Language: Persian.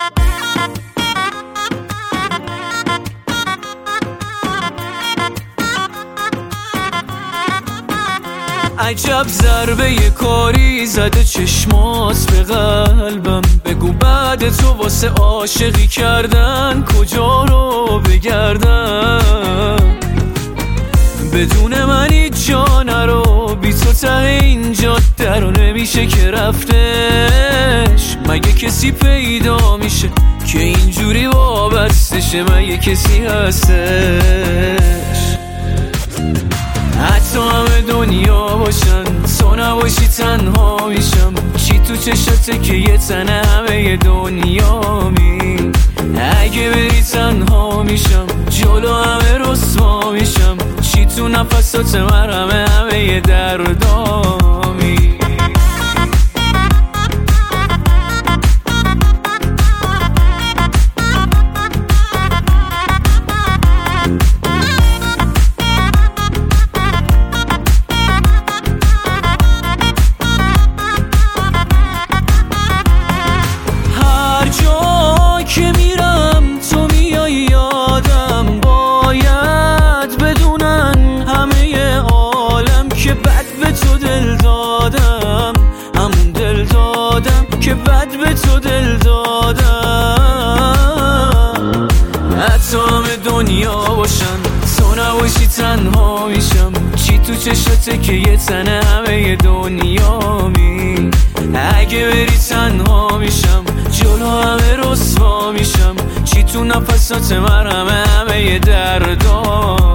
عجب ضربه یه کاری زده چشمات به قلبم. بگو بعد تو واسه عاشقی کردن کجا رو بگردم؟ بدون من هیچ جا نرو، بی تو ته این جاده رو نمیشه که رفتش. مگه کسی پیدا میشه که اینجوری وابستشه؟ مگه کسی هستش؟ حتی همه دنیا باشن تو نباشی تنها میشم. چی تو چشاته که یه تنه همه دنیا می؟ اگه بری تنها میشم، جلو همه رسوا میشم. چی تو نفسات من همه دردامی؟ که میرم تو میای یادم، باید بدونن همه عالم که بد به تو دل دادم. همون دل دادم که بد به تو دل دادم. حتی همه دنیا باشن تو نباشی تنها میشم. چی تو چشاته که یه تنه همه دنیا می؟ اگه بری تنها میشم، جلو همه رسوا میشم. چی تو نفسات من همه دردام